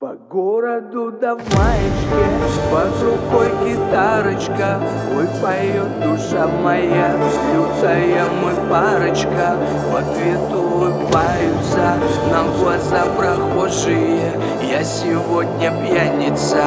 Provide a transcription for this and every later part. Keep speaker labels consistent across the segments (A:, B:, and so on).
A: По городу да в маечке, под рукой гитарочка. Ой, поет душа моя, лютая мы парочка. В ответ улыбаются нам в глаза прохожие. Я сегодня пьяница,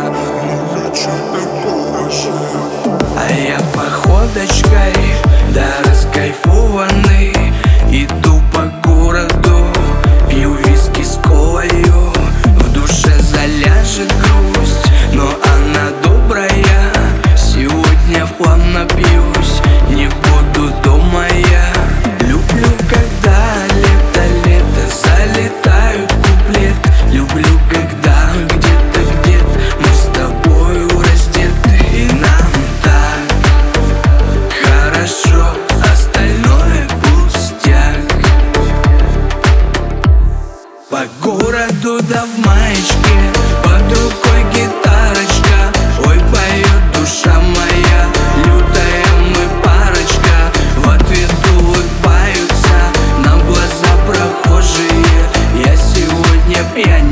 A: а я походочкой, да раскайфованный, иду по городу, пью виски с колою. В душе заляжет грусть, но она добрая. Сегодня в хлам напьюсь, не буду дома я. Люблю, когда лето залетают куплет. Люблю, когда где-то мы с тобою раздеты, и нам так хорошо, остальное пустяк. По городу да в маечке, под рукой гитарочка. Ой, поет душа моя, лютая мы парочка. В ответ улыбаются нам в глаза прохожие. Я сегодня пьяница.